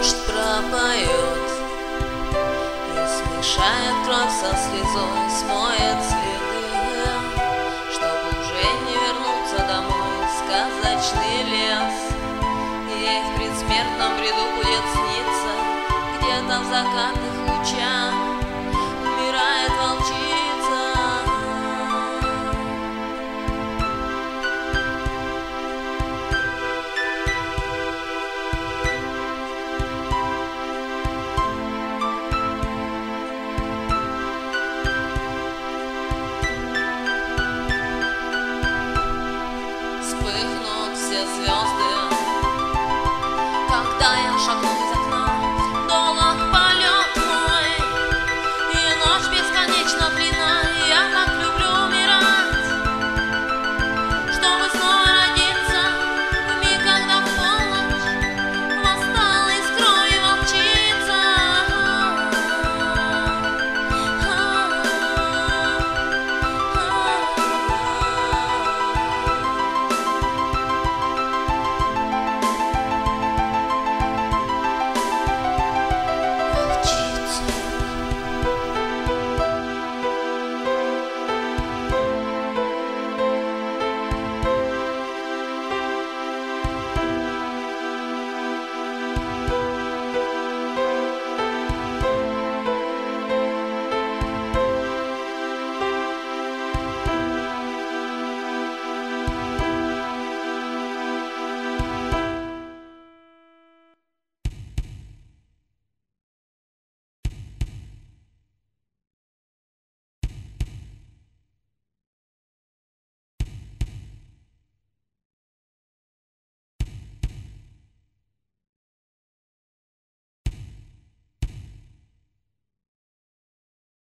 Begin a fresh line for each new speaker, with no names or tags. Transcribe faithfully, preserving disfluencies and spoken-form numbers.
дождь пропоет и смешает кровь со слезой, смоет следы, чтобы уже не вернуться домой в сказочный лес. Ей в предсмертном бреду будет сниться, где-то в закатных лучах умирает волчица. Вспыхнут все звезды, когда я шагну